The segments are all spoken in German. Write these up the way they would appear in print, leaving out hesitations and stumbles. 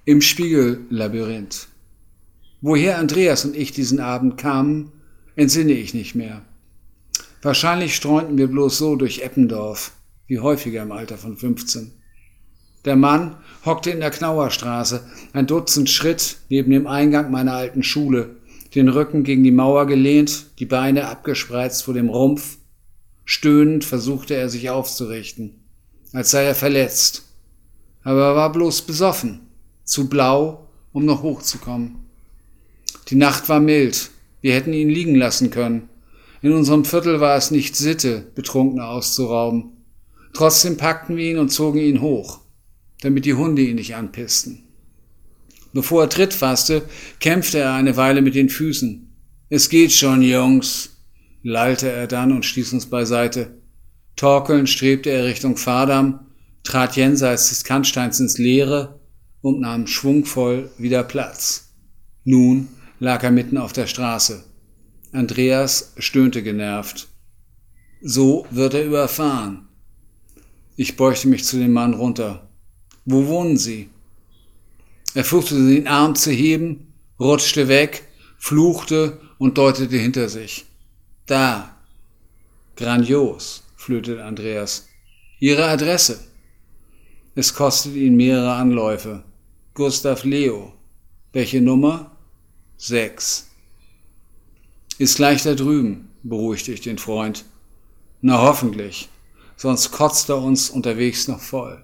Im Spiegellabyrinth. Woher Andreas und ich diesen Abend kamen, entsinne ich nicht mehr. Wahrscheinlich streunten wir bloß so durch Eppendorf, wie häufiger im Alter von 15. Der Mann hockte in der Knauerstraße, ein Dutzend Schritt neben dem Eingang meiner alten Schule, den Rücken gegen die Mauer gelehnt, die Beine abgespreizt vor dem Rumpf. Stöhnend versuchte er sich aufzurichten, als sei er verletzt. Aber er war bloß besoffen, zu blau, um noch hochzukommen. Die Nacht war mild, wir hätten ihn liegen lassen können. In unserem Viertel war es nicht Sitte, Betrunkene auszurauben. Trotzdem packten wir ihn und zogen ihn hoch, damit die Hunde ihn nicht anpissten. Bevor er Tritt fasste, kämpfte er eine Weile mit den Füßen. »Es geht schon, Jungs«, lallte er dann und stieß uns beiseite. Torkelnd strebte er Richtung Fahrdamm, trat jenseits des Kannsteins ins Leere und nahm schwungvoll wieder Platz. Nun lag er mitten auf der Straße. Andreas stöhnte genervt. So wird er überfahren. Ich beugte mich zu dem Mann runter. »Wo wohnen Sie?« Er versuchte den Arm zu heben, rutschte weg, fluchte und deutete hinter sich. »Da.« »Grandios«, flötete Andreas. »Ihre Adresse?« Es kostete ihn mehrere Anläufe. »Gustav Leo. Welche Nummer?« 6. »Ist gleich da drüben«, beruhigte ich den Freund. »Na hoffentlich, sonst kotzt er uns unterwegs noch voll.«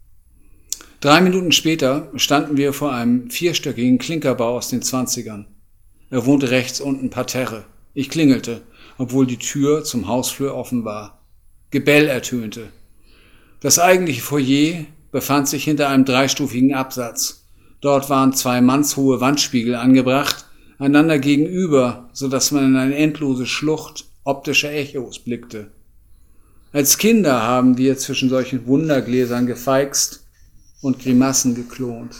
3 Minuten später standen wir vor einem 4-stöckigen Klinkerbau aus den 20ern. Er wohnte rechts unten parterre. Ich klingelte, obwohl die Tür zum Hausflur offen war. Gebell ertönte. Das eigentliche Foyer befand sich hinter einem 3-stufigen Absatz. Dort waren 2 mannshohe Wandspiegel angebracht, einander gegenüber, so dass man in eine endlose Schlucht optischer Echos blickte. Als Kinder haben wir zwischen solchen Wundergläsern gefeixt und Grimassen geklont.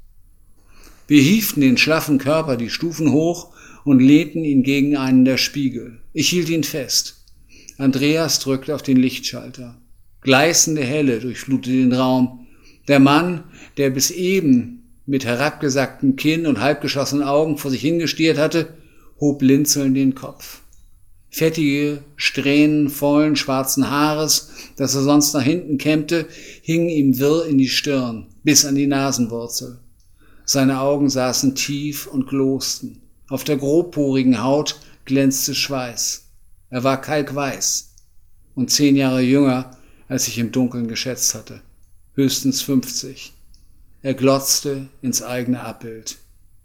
Wir hieften den schlaffen Körper die Stufen hoch und lehnten ihn gegen einen der Spiegel. Ich hielt ihn fest. Andreas drückte auf den Lichtschalter. Gleißende Helle durchflutete den Raum. Der Mann, der bis eben mit herabgesacktem Kinn und halbgeschlossenen Augen vor sich hingestiert hatte, hob blinzelnd den Kopf. Fettige Strähnen vollen schwarzen Haares, das er sonst nach hinten kämmte, hingen ihm wirr in die Stirn, bis an die Nasenwurzel. Seine Augen saßen tief und glosten. Auf der grobporigen Haut glänzte Schweiß. Er war kalkweiß und 10 Jahre jünger, als ich im Dunkeln geschätzt hatte. Höchstens 50. Er glotzte ins eigene Abbild.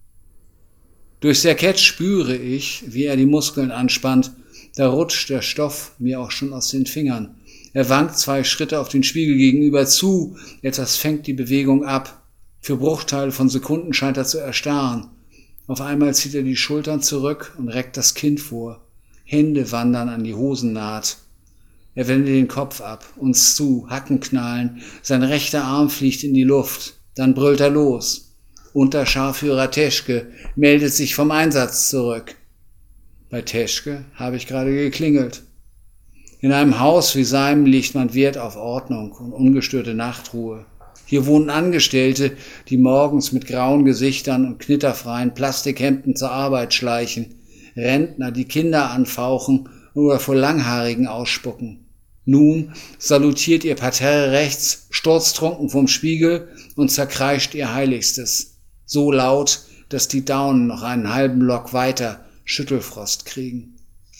Durchs Jackett spüre ich, wie er die Muskeln anspannt. Da rutscht der Stoff mir auch schon aus den Fingern. Er wankt 2 Schritte auf den Spiegel gegenüber zu. Etwas fängt die Bewegung ab. Für Bruchteile von Sekunden scheint er zu erstarren. Auf einmal zieht er die Schultern zurück und reckt das Kinn vor. Hände wandern an die Hosennaht. Er wendet den Kopf ab, uns zu, Hacken knallen. Sein rechter Arm fliegt in die Luft. Dann brüllt er los. Unterscharführer Teschke meldet sich vom Einsatz zurück. Bei Teschke habe ich gerade geklingelt. In einem Haus wie seinem legt man Wert auf Ordnung und ungestörte Nachtruhe. Hier wohnen Angestellte, die morgens mit grauen Gesichtern und knitterfreien Plastikhemden zur Arbeit schleichen. Rentner, die Kinder anfauchen oder vor Langhaarigen ausspucken. Nun salutiert ihr Parterre rechts, sturztrunken vom Spiegel und zerkreischt ihr Heiligstes. So laut, dass die Daunen noch einen halben Block weiter Schüttelfrost kriegen.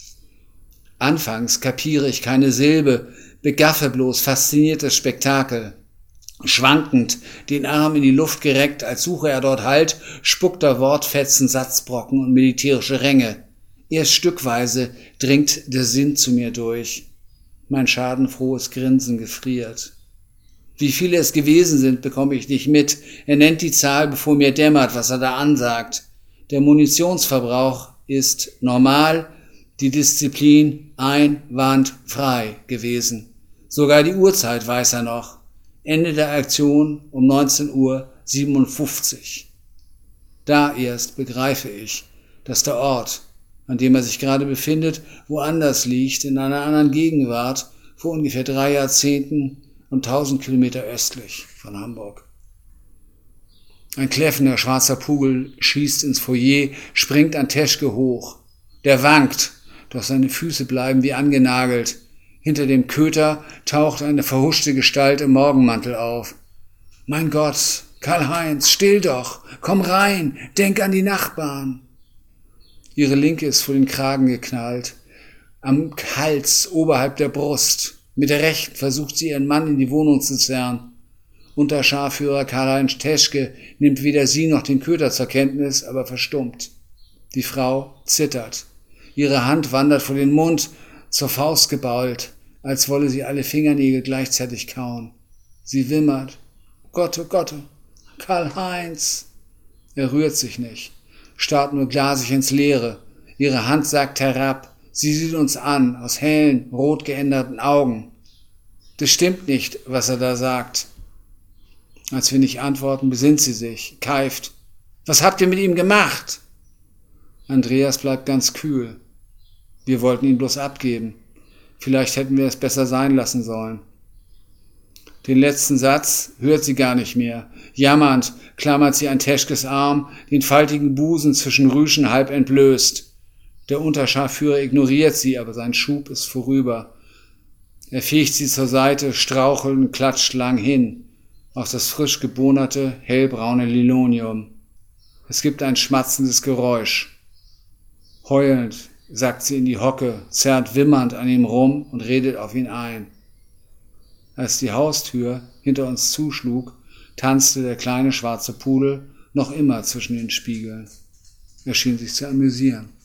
Anfangs kapiere ich keine Silbe, begaffe bloß fasziniertes Spektakel. Schwankend, den Arm in die Luft gereckt, als suche er dort Halt, spuckt er Wortfetzen, Satzbrocken und militärische Ränge. Erst stückweise dringt der Sinn zu mir durch. Mein schadenfrohes Grinsen gefriert. Wie viele es gewesen sind, bekomme ich nicht mit. Er nennt die Zahl, bevor mir dämmert, was er da ansagt. Der Munitionsverbrauch ist normal, die Disziplin einwandfrei gewesen. Sogar die Uhrzeit weiß er noch. Ende der Aktion um 19:57 Uhr. Da erst begreife ich, dass der Ort, an dem er sich gerade befindet, woanders liegt, in einer anderen Gegenwart, vor ungefähr 3 Jahrzehnten und 1000 Kilometer östlich von Hamburg. Ein kläffender schwarzer Pudel schießt ins Foyer, springt an Teschke hoch. Der wankt, doch seine Füße bleiben wie angenagelt. Hinter dem Köter taucht eine verhuschte Gestalt im Morgenmantel auf. »Mein Gott, Karl-Heinz, still doch! Komm rein! Denk an die Nachbarn!« Ihre Linke ist vor den Kragen geknallt, am Hals oberhalb der Brust. Mit der Rechten versucht sie, ihren Mann in die Wohnung zu zerren. Unterscharführer Karl-Heinz Teschke nimmt weder sie noch den Köter zur Kenntnis, aber verstummt. Die Frau zittert. Ihre Hand wandert vor den Mund, zur Faust geballt, als wolle sie alle Fingernägel gleichzeitig kauen. Sie wimmert. Oh Gott, Karl-Heinz! Er rührt sich nicht, starrt nur glasig ins Leere. Ihre Hand sackt herab. Sie sieht uns an, aus hellen, rot geänderten Augen. Das stimmt nicht, was er da sagt. Als wir nicht antworten, besinnt sie sich, keift. »Was habt ihr mit ihm gemacht?« Andreas bleibt ganz kühl. Wir wollten ihn bloß abgeben. Vielleicht hätten wir es besser sein lassen sollen. Den letzten Satz hört sie gar nicht mehr. Jammernd klammert sie an Teschkes Arm, den faltigen Busen zwischen Rüschen halb entblößt. Der Unterscharführer ignoriert sie, aber sein Schub ist vorüber. Er fegt sie zur Seite, strauchelt und klatscht lang hin auf das frisch gebonerte, hellbraune Linoleum. Es gibt ein schmatzendes Geräusch. Heulend sackt sie in die Hocke, zerrt wimmernd an ihm rum und redet auf ihn ein. Als die Haustür hinter uns zuschlug, tanzte der kleine schwarze Pudel noch immer zwischen den Spiegeln. Er schien sich zu amüsieren.